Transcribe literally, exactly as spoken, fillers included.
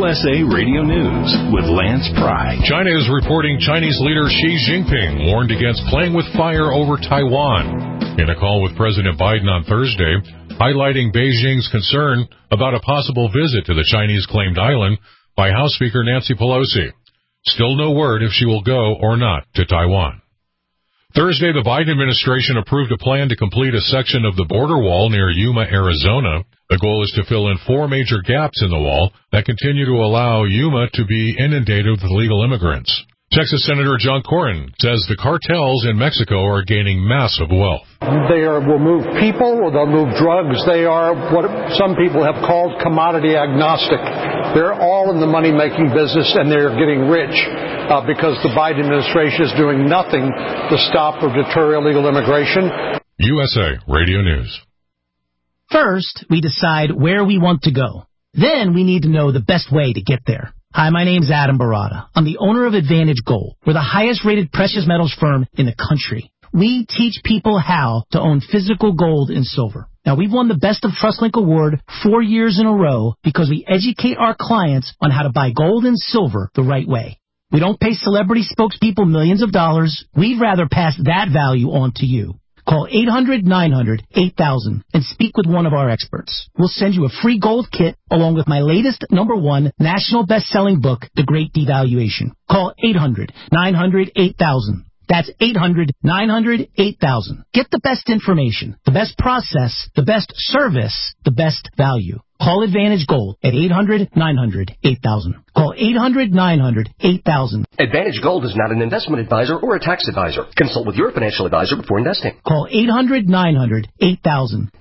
U S A Radio News with Lance Pry. China is reporting Chinese leader Xi Jinping warned against playing with fire over Taiwan. In a call with President Biden on Thursday, highlighting Beijing's concern about a possible visit to the Chinese-claimed island by House Speaker Nancy Pelosi. Still no word if she will go or not to Taiwan. Thursday, the Biden administration approved a plan to complete a section of the border wall near Yuma, Arizona. The goal is to fill in four major gaps in the wall that continue to allow Yuma to be inundated with illegal immigrants. Texas Senator John Cornyn says the cartels in Mexico are gaining massive wealth. They are, will move people or they'll move drugs. They are what some people have called commodity agnostic. They're all in the money-making business, and they're getting rich uh, because the Biden administration is doing nothing to stop or deter illegal immigration. U S A Radio News. First, we decide where we want to go. Then we need to know the best way to get there. Hi, my name's Adam Barada. I'm the owner of Advantage Gold. We're the highest-rated precious metals firm in the country. We teach people how to own physical gold and silver. Now, we've won the Best of TrustLink Award four years in a row because we educate our clients on how to buy gold and silver the right way. We don't pay celebrity spokespeople millions of dollars. We'd rather pass that value on to you. Call eight hundred nine hundred eight thousand and speak with one of our experts. We'll send you a free gold kit along with my latest number one national best-selling book, The Great Devaluation. Call eight hundred nine hundred eight thousand. That's eight hundred nine hundred eight thousand. Get the best information, the best process, the best service, the best value. Call Advantage Gold at eight hundred nine hundred eight thousand. Call eight hundred nine hundred eight thousand. Advantage Gold is not an investment advisor or a tax advisor. Consult with your financial advisor before investing. Call eight hundred nine hundred eight thousand.